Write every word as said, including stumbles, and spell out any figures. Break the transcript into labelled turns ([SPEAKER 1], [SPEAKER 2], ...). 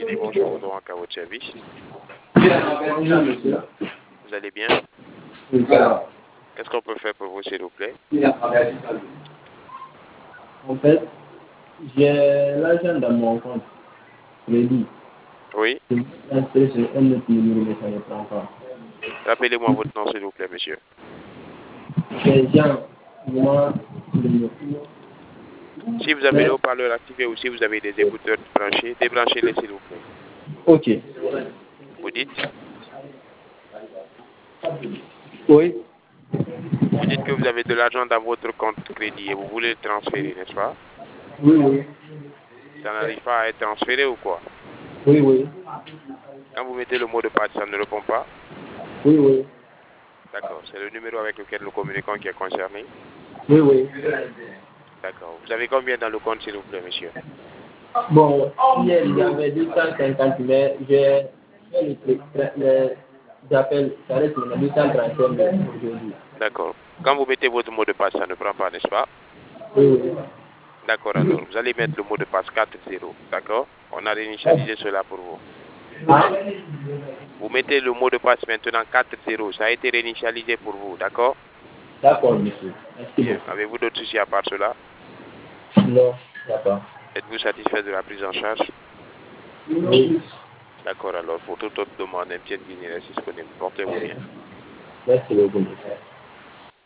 [SPEAKER 1] Crédit, bonjour, droit à votre service.
[SPEAKER 2] Bonjour, monsieur.
[SPEAKER 1] Vous allez bien?
[SPEAKER 2] Oui, ça va.
[SPEAKER 1] Qu'est-ce qu'on peut faire pour vous, s'il vous plaît?
[SPEAKER 2] En fait, j'ai l'argent dans mon compte crédit.
[SPEAKER 1] Oui.
[SPEAKER 2] Je me suis inscrit sur un autre numéro, mais ça ne prend pas.
[SPEAKER 1] Rappelez-moi votre nom, s'il vous plaît, monsieur.
[SPEAKER 2] C'est Jean, moi, le
[SPEAKER 1] Si vous avez le haut-parleur activé ou si vous avez des écouteurs branchés, débranchez-les, s'il vous plaît.
[SPEAKER 2] Ok.
[SPEAKER 1] Vous dites?
[SPEAKER 2] Oui.
[SPEAKER 1] Vous dites que vous avez de l'argent dans votre compte crédit et vous voulez le transférer, n'est-ce pas?
[SPEAKER 2] Oui, oui.
[SPEAKER 1] Ça n'arrive pas à être transféré ou quoi?
[SPEAKER 2] Oui, oui.
[SPEAKER 1] Quand vous mettez le mot de passe, ça ne répond pas?
[SPEAKER 2] Oui, oui.
[SPEAKER 1] D'accord. C'est le numéro avec lequel nous communiquons qui est concerné?
[SPEAKER 2] Oui, oui.
[SPEAKER 1] D'accord. Vous avez combien dans le compte, s'il vous plaît, monsieur?
[SPEAKER 2] Bon, hier, il y avait deux cent cinquante, mais j'ai fait le truc. le- J'appelle, ça reste maintenant deux cent trente aujourd'hui.
[SPEAKER 1] D'accord. Quand vous mettez votre mot de passe, ça ne prend pas, n'est-ce pas?
[SPEAKER 2] Oui, oui.
[SPEAKER 1] D'accord, alors. Vous allez mettre le mot de passe quatre zéro. D'accord? On a réinitialisé cela pour vous.
[SPEAKER 2] Ah,
[SPEAKER 1] Vous mettez le mot de passe maintenant quatre zéro. Ça a été réinitialisé pour vous, d'accord?
[SPEAKER 2] d'accord, monsieur. Merci
[SPEAKER 1] Bien.
[SPEAKER 2] beaucoup.
[SPEAKER 1] Avez-vous d'autres soucis à part cela?
[SPEAKER 2] Non, d'accord.
[SPEAKER 1] Êtes-vous satisfait de la prise en charge?
[SPEAKER 2] Oui.
[SPEAKER 1] D'accord, alors. Pour toute autre demande, un pied de ligne reste disponible. Portez-vous bien.
[SPEAKER 2] Merci beaucoup, monsieur.